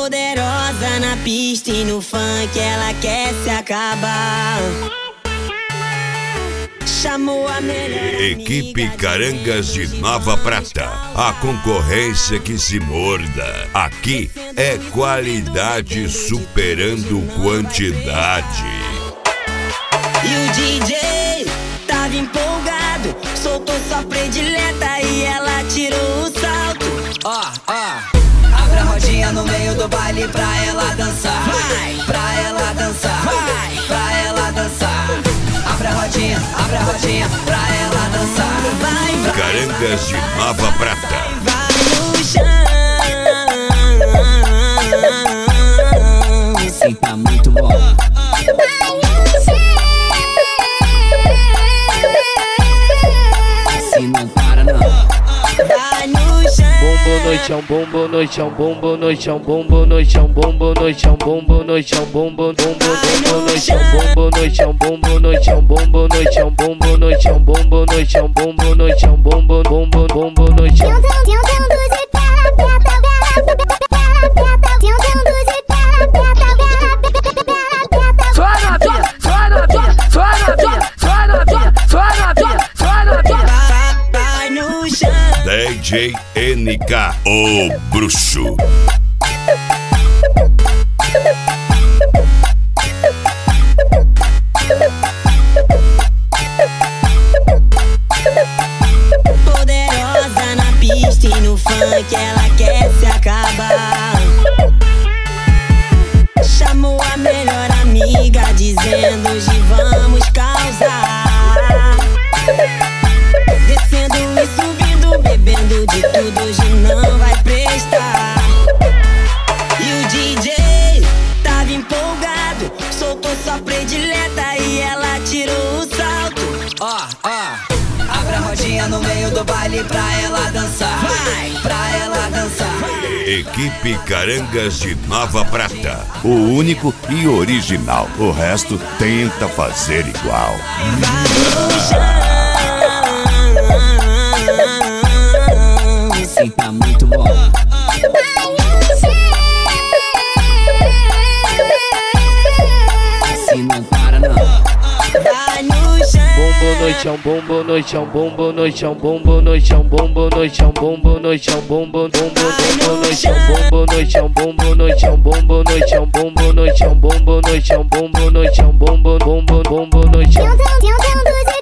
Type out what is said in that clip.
Poderosa na pista e no funk ela quer se acabar. Chamou a melhor Equipe amiga, Carangas de Nova Prata, a concorrência que se morda. Aqui é qualidade superando quantidade. E o DJ tava empolgado, soltou sua predileta e ela tirou o salto. Abre a rodinha no meio do baile pra ela dançar. Vai, pra ela dançar. vai, pra ela dançar. Abre a rodinha pra ela dançar. vai, vai, Carangas de Nova Prata. vai no chão. Sim, tá muito bom. Se não para não. Vai no chão. Bombo no chão, bombo no chão, bombo no chão, bombo no chão, bombo no chão, bombo no chão, bombo no chão, bombo no chão, bombo no chão, bombo no chão, bombo no chão, bombo no chão, bombo no chão, bombo no chão. Vai no chão. DJ NK, o bruxo. Poderosa na pista e no funk ela quer se acabar. Chamou a melhor amiga dizendo hoje vamos causar. Descendo e subindo, bebendo de tudo, hoje não vai prestar. E o DJ tava empolgado, soltou sua predileta e ela tirou o salto. Abre a rodinha no meio do baile pra ela dançar. Vai, pra ela dançar. Equipe Carangas de Nova Prata. O único e original. O resto tenta fazer igual. Sim, tá muito bom. Se não para não. vai no chão. Bombo no chão, bombo no chão, bombo no chão, bombo no chão, bombo no chão, bombo no chão, bombo no chão, bombo no chão, bombo no chão, bombo no chão, bombo no chão, bombo no chão, bombo no chão, bombo no chão.